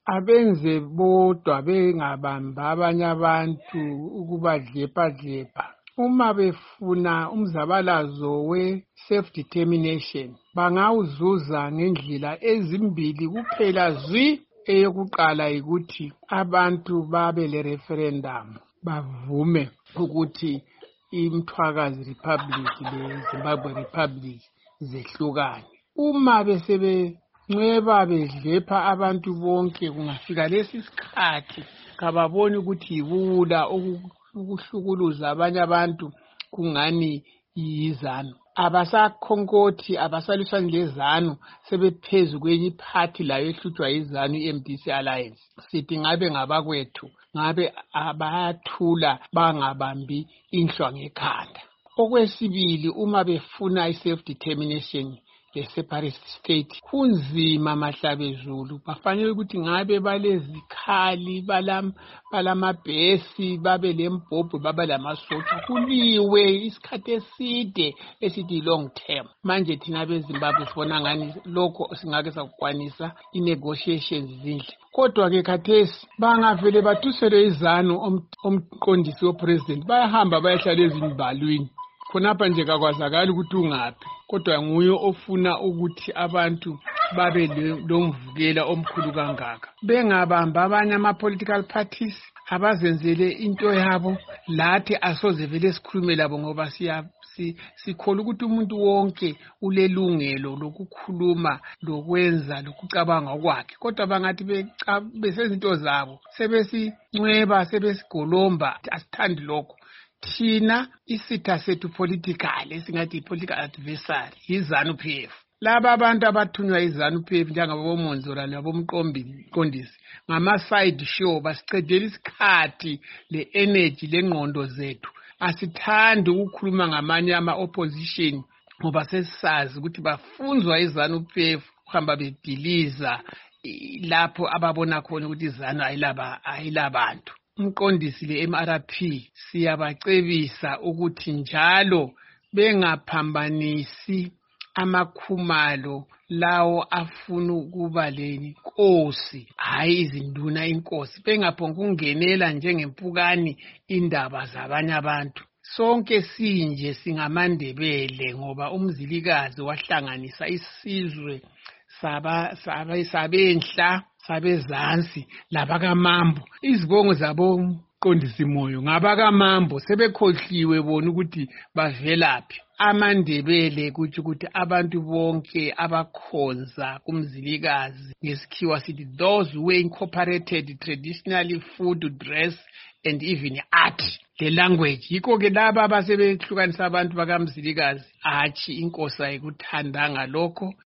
abenze bodwa bengabamba abanye abantu ukubadlepha. Uma befuna umzabalazo we-self-determination, bangawuzuza ngendlela ezimbili kuphela zwi. Eyokuqala ukuthi abantu babe le-referendum, bavume ukuthi iMthwakazi Republic le-Zimbabwe Republic zehlukane. Uma besebencweba bedlepha abantu bonke, kungafika lesi sikhathi kababoni ukuthi yibuwula ukuhlukuluza abanye abantu kungani yizanu. Abasakhonkoti, abasalwisani lezanu, sebephezu kwenye iphathi layo ehlutshwa yizanu, i-MDC Alliance. Sithi ngabe ngabakwethu, ngabe abayathula bangabambi inhlwa ngekhanda. Okwesibili, uma befuna i-self-determination le-separate state, kunzima mahlabezulu. Bafanele ukuthi ngabe balezikhali, balamabhesi, babe lembhobho, babe lamasotsha. Kuliwe isikhathi eside esithi long term. Manje thina beZimbabwe sibona ngani lokho singake sakukwanisa, i-negotiations zindle. Kodwa-ke khathesi bangavele batusele izanu omqondisi wopresident, bayahamba bayahlala ezimbalwini. Khonapha nje kakwazakala ukuthi ungaphi, kodwa nguye ofuna ukuthi abantu babe lomvukela omkhulu kangaka. Bengabamba abanye ama-political parties, abazenzele into yabo, lathi asoze vele sikhulume labo ngoba sikholwa ukuthi umuntu wonke ulelungelo lokukhuluma, lokwenza, lokucabanga kwakhe. Kodwa bangathi besezinto zabo, sebesincweba, sebesigolomba, asithandi lokho. Thina isitha sethu political, esingathi political adversary, yi-ZANU-PF. Laba abantu abathunywa yi-ZANU-PF njengaboMonzora nabomqondisi ngama-side show, basicedela isikhathi le-energy lengqondo zethu. Asithandi ukukhuluma ngamanye ama-opposition ngoba sesisazi ukuthi bafunzwa yi-ZANU-PF ukuhamba bediliza lapho ababona khona ukuthi izanu ayilabantu. Umqondisi le-MRP siyabacebisa ukuthi njalo bengaphambanisi amakhumalo lawo afuna ukuba lenkosi, hayi izinduna inkosi. Bengaphonga ukungenela njengempukani indaba zabanye abantu. Sonke sinje singamandebele ngoba umzilikazi wahlanganisa isizwe sabenhla, sabezansi, labakamambo. Izibongo zabomqondisi moyo ngabakamambo, sebekhohliwe bona ukuthi bavelaphi. AmaNdebele kuthi ukuthi abantu bonke abakhonza kumzilikazi, ngesikhiwa sithi those who incorporated traditionally food, dress and even art, the language. Yikho ke laba abasebehlukanisa abantu bakamzilikazi, hatshi inkosi ayikuthandanga lokho.